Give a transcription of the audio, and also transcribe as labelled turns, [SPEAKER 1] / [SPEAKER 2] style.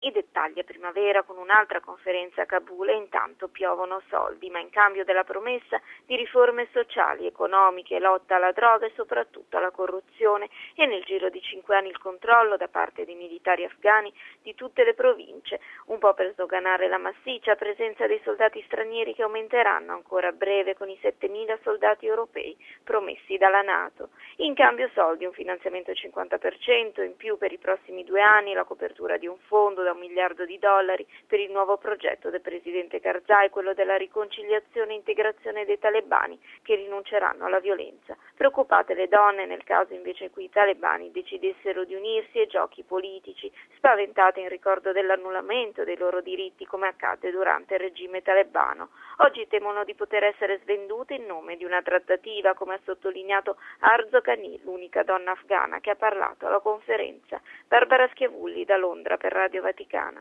[SPEAKER 1] I dettagli a primavera con un'altra conferenza a Kabul e intanto piovono soldi, ma in cambio della promessa di riforme sociali, economiche, lotta alla droga e soprattutto alla corruzione e nel giro di 5 anni il controllo da parte dei militari afghani di tutte le province, un po' per sdoganare la massiccia presenza dei soldati stranieri che aumenteranno ancora a breve con i 7.000 soldati europei promessi dalla NATO. In cambio soldi, un finanziamento al 50% in più per i prossimi 2 anni, la copertura di un fondo da $1 miliardo per il nuovo progetto del presidente Karzai, quello della riconciliazione e integrazione dei talebani che rinunceranno alla violenza. Preoccupate le donne nel caso invece in cui i talebani decidessero di unirsi ai giochi politici, spaventate in ricordo dell'annullamento dei loro diritti come accadde durante il regime talebano. Oggi temono di poter essere svendute in nome di una trattativa, come ha sottolineato Arzo Ghani, l'unica donna afghana che ha parlato alla conferenza. Barbara Schiavulli da Londra per Radio Vaticana.